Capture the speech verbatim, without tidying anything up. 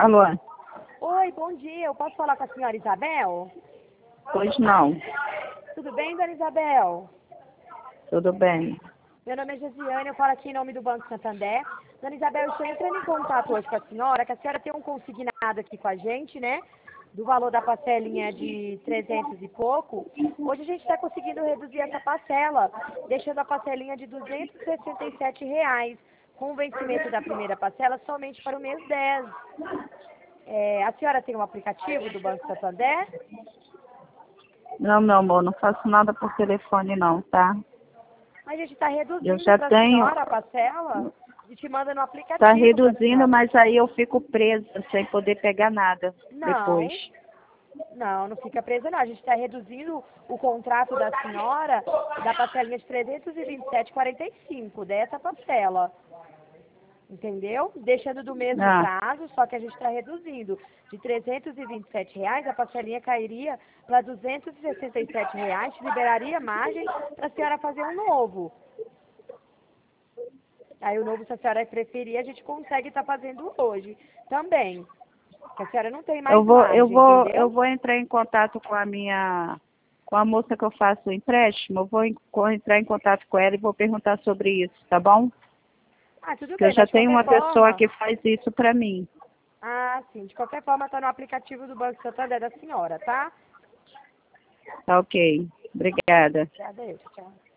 Alô? Oi, bom dia. Eu posso falar com a senhora Isabel? Pois não. Tudo bem, dona Isabel? Tudo bem. Meu nome é Josiane, eu falo aqui em nome do Banco Santander. Dona Isabel, eu estou entrando em contato hoje com a senhora, que a senhora tem um consignado aqui com a gente, né? Do valor da parcelinha de trezentos e pouco. Hoje a gente está conseguindo reduzir essa parcela, deixando a parcelinha de duzentos e sessenta e sete reais, com o vencimento da primeira parcela somente para o mês dez. É, a senhora tem um aplicativo do Banco Santander? Não, meu amor, não faço nada por telefone não, tá? Mas a gente está Eu reduzindo já para a tenho... senhora a parcela. A gente manda no aplicativo Tá para a reduzindo, senhora. mas aí eu fico presa sem poder pegar nada depois. Não, não, não fica presa não. A gente está reduzindo o contrato da senhora da parcelinha de trezentos e vinte e sete reais e quarenta e cinco centavos dessa parcela. Entendeu? Deixando do mesmo Ah, prazo, só que a gente está reduzindo. De trezentos e vinte e sete reais, a parcelinha cairia para duzentos e sessenta e sete reais, te liberaria margem para a senhora fazer um novo. Aí o novo, se a senhora preferir, a gente consegue estar fazendo hoje também. Porque a senhora não tem eu mais vou, eu margem, vou, eu entendeu? vou entrar em contato com a minha, com a moça que eu faço o empréstimo. Eu vou, em- vou entrar em contato com ela e vou perguntar sobre isso, tá bom? Ah, tudo Porque eu bem, já mas de tenho qualquer uma pessoa forma... que faz isso pra mim. Ah, sim, de qualquer forma está no aplicativo do Banco Santander da senhora, tá? Tá ok. Obrigada. Já deu, tchau.